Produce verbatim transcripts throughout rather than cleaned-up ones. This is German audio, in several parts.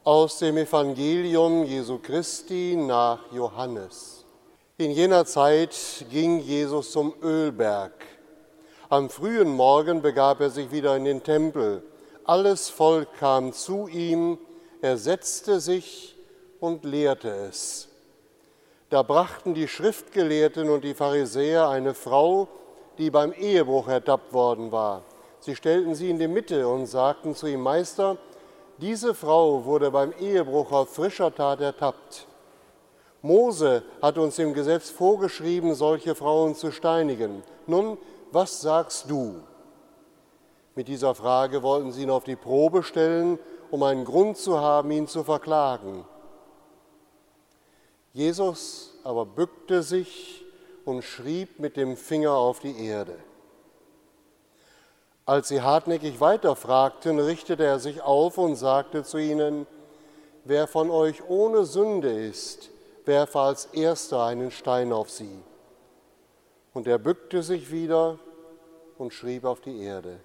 Aus dem Evangelium Jesu Christi nach Johannes. In jener Zeit ging Jesus zum Ölberg. Am frühen Morgen begab er sich wieder in den Tempel. Alles Volk kam zu ihm, er setzte sich und lehrte es. Da brachten die Schriftgelehrten und die Pharisäer eine Frau, die beim Ehebruch ertappt worden war. Sie stellten sie in die Mitte und sagten zu ihm: Meister, diese Frau wurde beim Ehebruch auf frischer Tat ertappt. Mose hat uns im Gesetz vorgeschrieben, solche Frauen zu steinigen. Nun, was sagst du? Mit dieser Frage wollten sie ihn auf die Probe stellen, um einen Grund zu haben, ihn zu verklagen. Jesus aber bückte sich und schrieb mit dem Finger auf die Erde. Als sie hartnäckig weiterfragten, richtete er sich auf und sagte zu ihnen: Wer von euch ohne Sünde ist, werfe als Erster einen Stein auf sie. Und er bückte sich wieder und schrieb auf die Erde.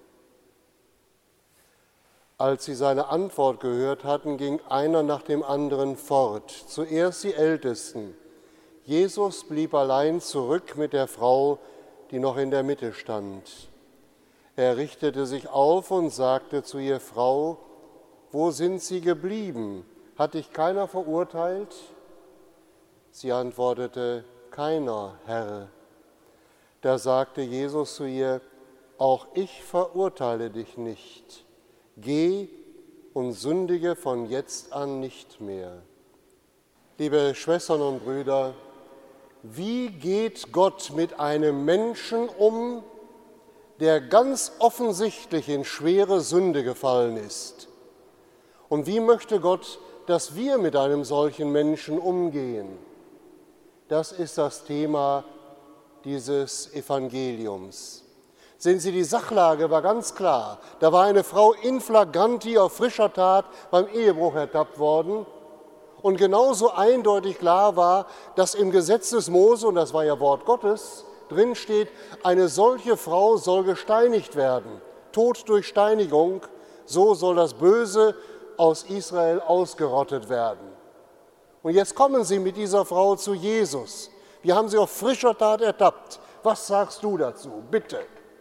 Als sie seine Antwort gehört hatten, ging einer nach dem anderen fort, zuerst die Ältesten. Jesus blieb allein zurück mit der Frau, die noch in der Mitte stand. Er richtete sich auf und sagte zu ihr: Frau, wo sind Sie geblieben? Hat dich keiner verurteilt? Sie antwortete: Keiner, Herr. Da sagte Jesus zu ihr: Auch ich verurteile dich nicht. Geh und sündige von jetzt an nicht mehr. Liebe Schwestern und Brüder, wie geht Gott mit einem Menschen um, der ganz offensichtlich in schwere Sünde gefallen ist? Und wie möchte Gott, dass wir mit einem solchen Menschen umgehen? Das ist das Thema dieses Evangeliums. Sehen Sie, die Sachlage war ganz klar. Da war eine Frau in flagranti auf frischer Tat beim Ehebruch ertappt worden. Und genauso eindeutig klar war, dass im Gesetz des Mose, und das war ja Wort Gottes, drin steht, eine solche Frau soll gesteinigt werden, Tod durch Steinigung, so soll das Böse aus Israel ausgerottet werden. Und jetzt kommen sie mit dieser Frau zu Jesus. Wir haben sie auf frischer Tat ertappt. Was sagst du dazu? Bitte.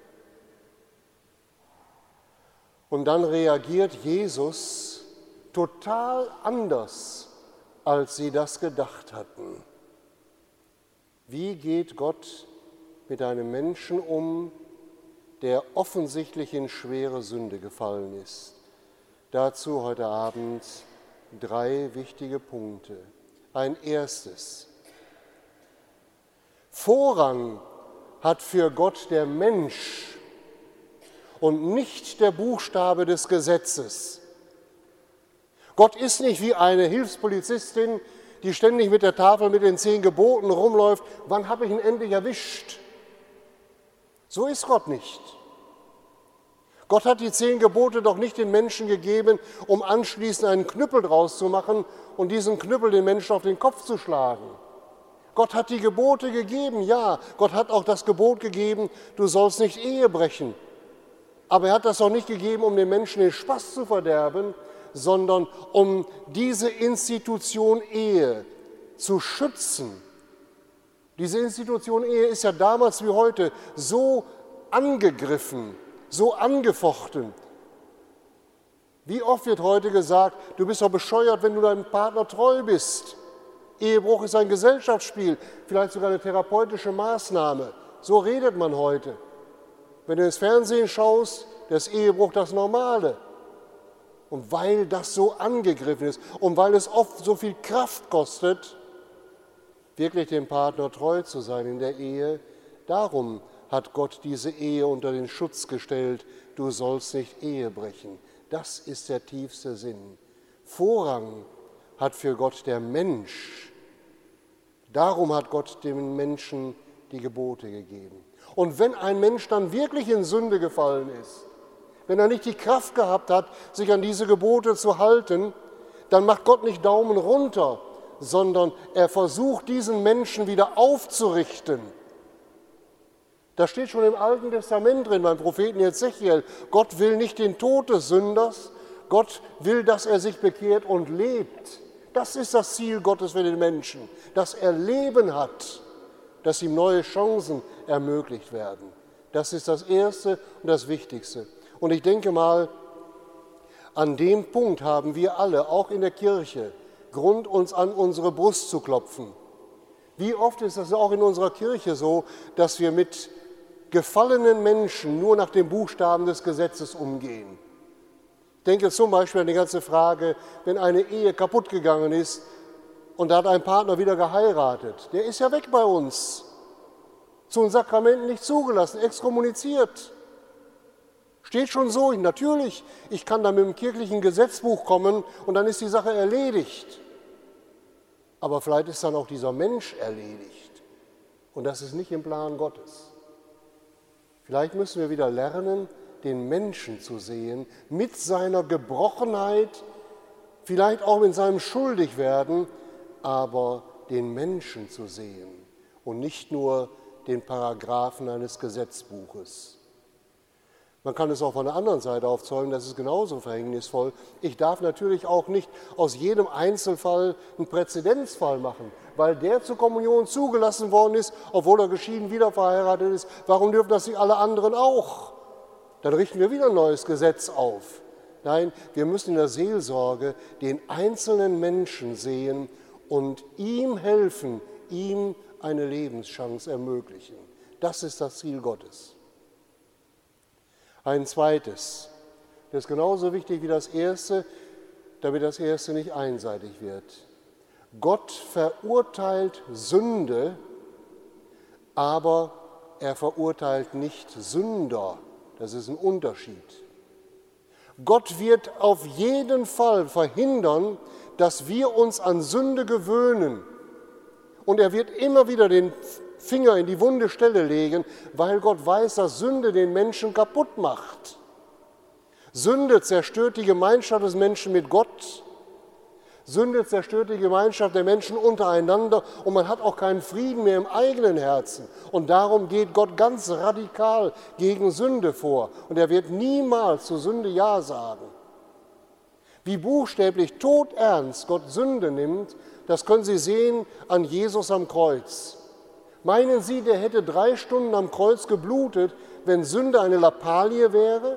Und dann reagiert Jesus total anders, als sie das gedacht hatten. Wie geht Gott mit einem Menschen um, der offensichtlich in schwere Sünde gefallen ist? Dazu heute Abend drei wichtige Punkte. Ein erstes: Vorrang hat für Gott der Mensch und nicht der Buchstabe des Gesetzes. Gott ist nicht wie eine Hilfspolizistin, die ständig mit der Tafel mit den zehn Geboten rumläuft. Wann habe ich ihn endlich erwischt? So ist Gott nicht. Gott hat die zehn Gebote doch nicht den Menschen gegeben, um anschließend einen Knüppel draus zu machen und diesen Knüppel den Menschen auf den Kopf zu schlagen. Gott hat die Gebote gegeben, ja. Gott hat auch das Gebot gegeben, du sollst nicht Ehe brechen. Aber er hat das auch nicht gegeben, um den Menschen den Spaß zu verderben, sondern um diese Institution Ehe zu schützen. Diese Institution Ehe ist ja damals wie heute so angegriffen, so angefochten. Wie oft wird heute gesagt, du bist doch bescheuert, wenn du deinem Partner treu bist. Ehebruch ist ein Gesellschaftsspiel, vielleicht sogar eine therapeutische Maßnahme. So redet man heute. Wenn du ins Fernsehen schaust, das Ehebruch das Normale. Und weil das so angegriffen ist und weil es oft so viel Kraft kostet, wirklich dem Partner treu zu sein in der Ehe, darum hat Gott diese Ehe unter den Schutz gestellt, du sollst nicht Ehe brechen. Das ist der tiefste Sinn. Vorrang hat für Gott der Mensch. Darum hat Gott dem Menschen die Gebote gegeben. Und wenn ein Mensch dann wirklich in Sünde gefallen ist, wenn er nicht die Kraft gehabt hat, sich an diese Gebote zu halten, dann macht Gott nicht Daumen runter, sondern er versucht, diesen Menschen wieder aufzurichten. Das steht schon im Alten Testament drin, beim Propheten Ezechiel. Gott will nicht den Tod des Sünders, Gott will, dass er sich bekehrt und lebt. Das ist das Ziel Gottes für den Menschen, dass er Leben hat, dass ihm neue Chancen ermöglicht werden. Das ist das Erste und das Wichtigste. Und ich denke mal, an dem Punkt haben wir alle, auch in der Kirche, Grund, uns an unsere Brust zu klopfen. Wie oft ist das auch in unserer Kirche so, dass wir mit gefallenen Menschen nur nach den Buchstaben des Gesetzes umgehen? Ich denke zum Beispiel an die ganze Frage, wenn eine Ehe kaputt gegangen ist und da hat ein Partner wieder geheiratet, der ist ja weg bei uns, zu den Sakramenten nicht zugelassen, exkommuniziert. Steht schon so, natürlich, ich kann da mit dem kirchlichen Gesetzbuch kommen und dann ist die Sache erledigt. Aber vielleicht ist dann auch dieser Mensch erledigt und das ist nicht im Plan Gottes. Vielleicht müssen wir wieder lernen, den Menschen zu sehen, mit seiner Gebrochenheit, vielleicht auch mit seinem Schuldigwerden, aber den Menschen zu sehen und nicht nur den Paragraphen eines Gesetzbuches. Man kann es auch von der anderen Seite aufzäumen, das ist genauso verhängnisvoll. Ich darf natürlich auch nicht aus jedem Einzelfall einen Präzedenzfall machen, weil der zur Kommunion zugelassen worden ist, obwohl er geschieden wieder verheiratet ist. Warum dürfen das nicht alle anderen auch? Dann richten wir wieder ein neues Gesetz auf. Nein, wir müssen in der Seelsorge den einzelnen Menschen sehen und ihm helfen, ihm eine Lebenschance ermöglichen. Das ist das Ziel Gottes. Ein zweites, das ist genauso wichtig wie das erste, damit das erste nicht einseitig wird. Gott verurteilt Sünde, aber er verurteilt nicht Sünder. Das ist ein Unterschied. Gott wird auf jeden Fall verhindern, dass wir uns an Sünde gewöhnen. Und er wird immer wieder den Finger in die wunde Stelle legen, weil Gott weiß, dass Sünde den Menschen kaputt macht. Sünde zerstört die Gemeinschaft des Menschen mit Gott. Sünde zerstört die Gemeinschaft der Menschen untereinander und man hat auch keinen Frieden mehr im eigenen Herzen. Und darum geht Gott ganz radikal gegen Sünde vor. Und er wird niemals zu Sünde Ja sagen. Wie buchstäblich todernst Gott Sünde nimmt, das können Sie sehen an Jesus am Kreuz. Meinen Sie, der hätte drei Stunden am Kreuz geblutet, wenn Sünde eine Lappalie wäre?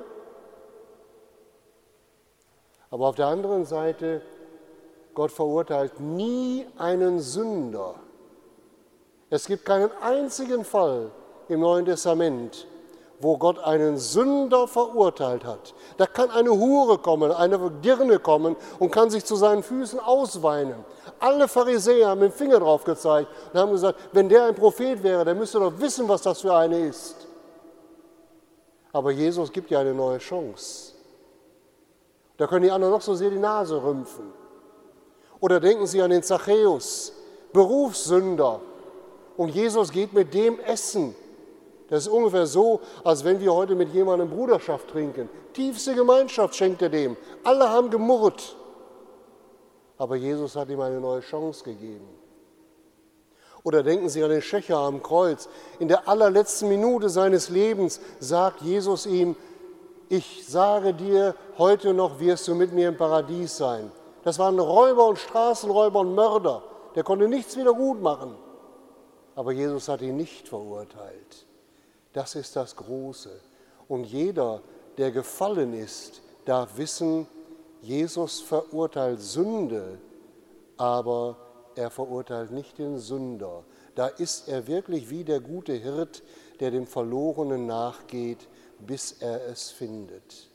Aber auf der anderen Seite, Gott verurteilt nie einen Sünder. Es gibt keinen einzigen Fall im Neuen Testament, wo Gott einen Sünder verurteilt hat. Da kann eine Hure kommen, eine Dirne kommen und kann sich zu seinen Füßen ausweinen. Alle Pharisäer haben mit dem Finger drauf gezeigt und haben gesagt, wenn der ein Prophet wäre, der müsste doch wissen, was das für eine ist. Aber Jesus gibt ja eine neue Chance. Da können die anderen noch so sehr die Nase rümpfen. Oder denken Sie an den Zachäus, Berufssünder. Und Jesus geht mit dem essen. Das ist ungefähr so, als wenn wir heute mit jemandem Bruderschaft trinken. Tiefste Gemeinschaft schenkt er dem. Alle haben gemurrt. Aber Jesus hat ihm eine neue Chance gegeben. Oder denken Sie an den Schächer am Kreuz. In der allerletzten Minute seines Lebens sagt Jesus ihm, ich sage dir, heute noch wirst du mit mir im Paradies sein. Das waren Räuber und Straßenräuber und Mörder. Der konnte nichts wieder gut machen. Aber Jesus hat ihn nicht verurteilt. Das ist das Große. Und jeder, der gefallen ist, darf wissen, Jesus verurteilt Sünde, aber er verurteilt nicht den Sünder. Da ist er wirklich wie der gute Hirt, der dem Verlorenen nachgeht, bis er es findet.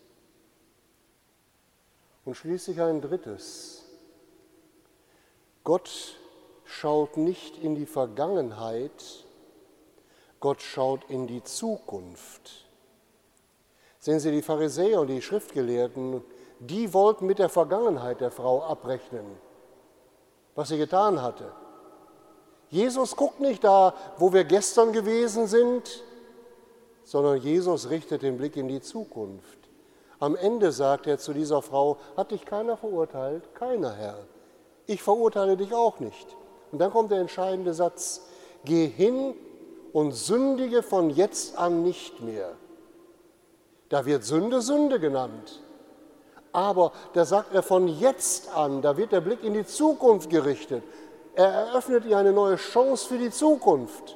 Und schließlich ein drittes. Gott schaut nicht in die Vergangenheit, Gott schaut in die Zukunft. Sehen Sie, die Pharisäer und die Schriftgelehrten, die wollten mit der Vergangenheit der Frau abrechnen, was sie getan hatte. Jesus guckt nicht da, wo wir gestern gewesen sind, sondern Jesus richtet den Blick in die Zukunft. Am Ende sagt er zu dieser Frau, hat dich keiner verurteilt? Keiner, Herr. Ich verurteile dich auch nicht. Und dann kommt der entscheidende Satz, geh hin und sündige von jetzt an nicht mehr. Da wird Sünde Sünde genannt. Aber da sagt er von jetzt an, da wird der Blick in die Zukunft gerichtet. Er eröffnet ihr eine neue Chance für die Zukunft.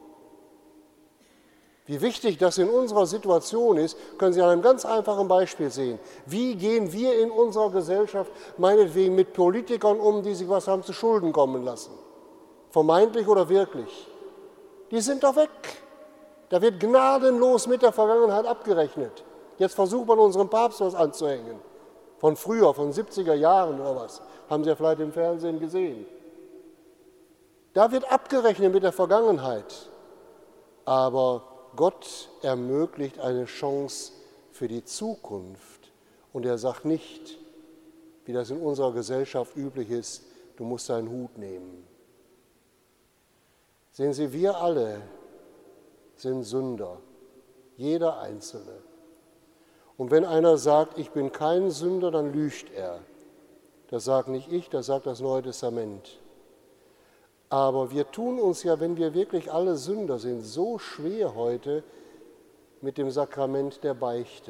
Wie wichtig das in unserer Situation ist, können Sie an einem ganz einfachen Beispiel sehen. Wie gehen wir in unserer Gesellschaft meinetwegen mit Politikern um, die sich was haben zu Schulden kommen lassen? Vermeintlich oder wirklich? Die sind doch weg. Da wird gnadenlos mit der Vergangenheit abgerechnet. Jetzt versucht man unserem Papst was anzuhängen. Von früher, von siebziger Jahren oder was. Haben Sie ja vielleicht im Fernsehen gesehen. Da wird abgerechnet mit der Vergangenheit. Aber Gott ermöglicht eine Chance für die Zukunft. Und er sagt nicht, wie das in unserer Gesellschaft üblich ist, du musst deinen Hut nehmen. Sehen Sie, wir alle sind Sünder, jeder Einzelne. Und wenn einer sagt, ich bin kein Sünder, dann lügt er. Das sagt nicht ich, das sagt das Neue Testament. Aber wir tun uns ja, wenn wir wirklich alle Sünder sind, so schwer heute mit dem Sakrament der Beichte.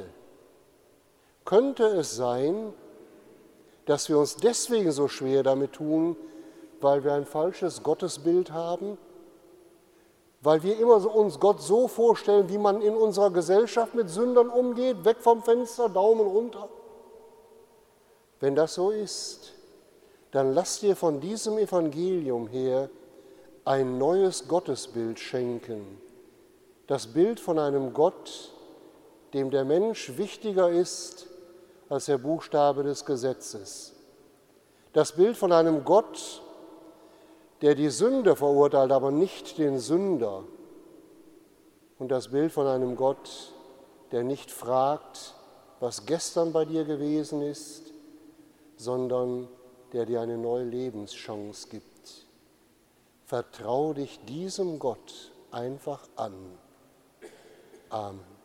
Könnte es sein, dass wir uns deswegen so schwer damit tun, weil wir ein falsches Gottesbild haben? Weil wir immer so uns Gott so vorstellen, wie man in unserer Gesellschaft mit Sündern umgeht, weg vom Fenster, Daumen runter? Wenn das so ist, dann lass dir von diesem Evangelium her ein neues Gottesbild schenken. Das Bild von einem Gott, dem der Mensch wichtiger ist als der Buchstabe des Gesetzes. Das Bild von einem Gott, der die Sünde verurteilt, aber nicht den Sünder. Und das Bild von einem Gott, der nicht fragt, was gestern bei dir gewesen ist, sondern der dir eine neue Lebenschance gibt. Vertrau dich diesem Gott einfach an. Amen.